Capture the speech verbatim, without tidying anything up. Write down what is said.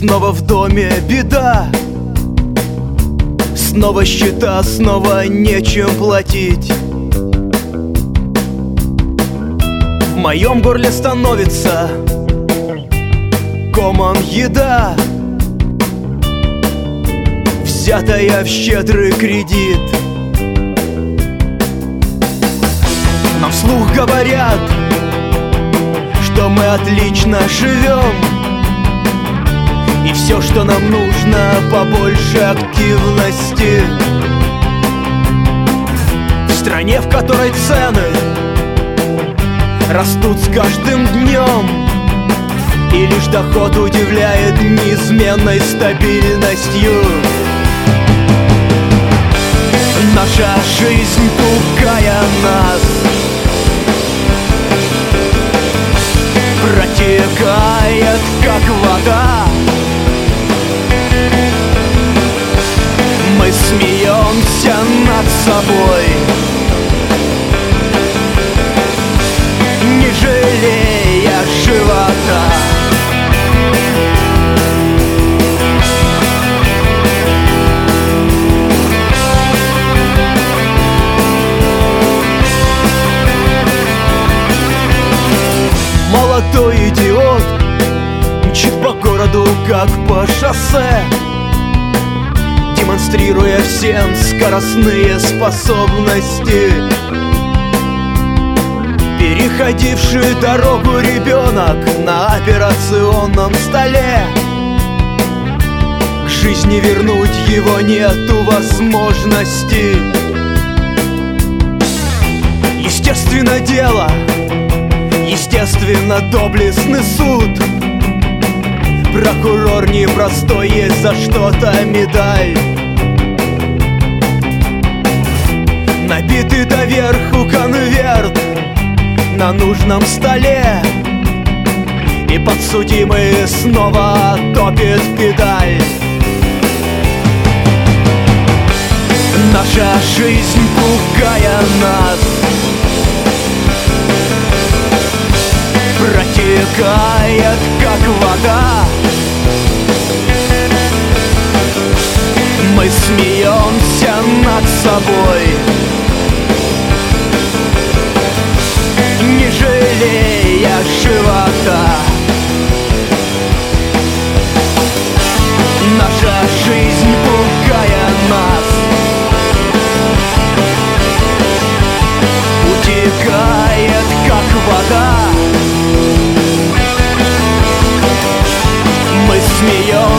Снова в доме беда, снова счета, снова нечем платить. В моем горле становится комом еда, взятая в щедрый кредит. Нам вслух говорят, что мы отлично живем, и все, что нам нужно, побольше активности. В стране, в которой цены растут с каждым днем, и лишь доход удивляет неизменной стабильностью. Наша жизнь, пугая нас, протекает, как вода. Мы смеемся над собой, не жалея живота. Молодой идиот мчит по городу, как по шоссе, демонстрируя всем скоростные способности. Переходивший дорогу ребенок на операционном столе, к жизни вернуть его нету возможности. Естественно дело, естественно доблестный суд. Прокурор непростой, есть за что-то медаль. Набитый доверху конверт на нужном столе, и подсудимый снова топит педаль. Наша жизнь, пугая нас, протекает, как вода. Мы смеемся над собой, не жалея живота. Наша жизнь, пугая нас, утекает, как вода. Мы смеемся